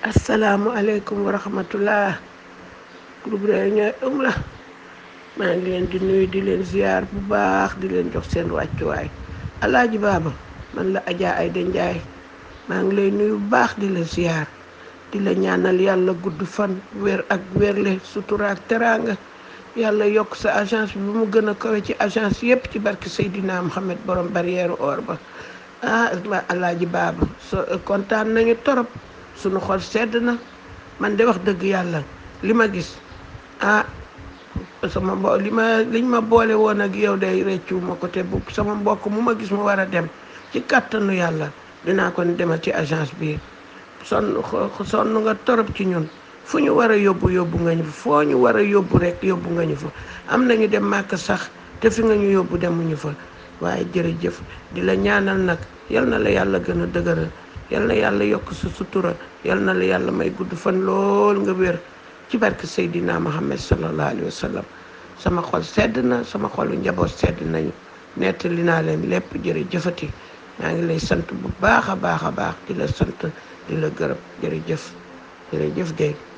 asalaamualeykum wa rahmatullah groupe Réunion la maa ngi leen di nuyu di leen ziar bu baax di leen jox seen wàccuwaay alaaji baaba man la Adja Aïda Ndiaye maa ngi lay nuyu bu baax di la ziar di la ñaanal yàlla gudd fan wér ak wérle sutura ak teraanga yàlla yokk sa agence bi mu gën a kawe ci agence yépp ci barke Seydina Mohamed borom barrière or ba alaaji baaba kontaan nañu torop sunu xol sedd na man de wax dëgg yàlla li ma gis liñ ma boole woon ak yow day reccu ma ko te bu sama mbokk mu ma gis mu war a dem ci kàttanu yàlla dinaa ko demal ci agence bi sonn nga torop ci ñun fu ñu war a yóbbu nga ñu fa foo ñu war a yóbbu rek yóbbu nga ñu fa am nañu dem màkk sax te fi nga ñu yóbbu demuñu fa waaye jërëjëf di la ñaanal nag yal na la yàlla gën a dëgëral yal na yàlla yokk sa sutura yal na la yàlla may gudd fan lool nga wér ci barke Seydina Muhammad sallallahu alayhi wa sallam sama xol sedd na sama xolu njaboot sedd nañu nettali naa leen lépp jërëjëfati maa ngi lay sant bu baax a baax a baax di la sant di la gërëm jërëjëf Guèye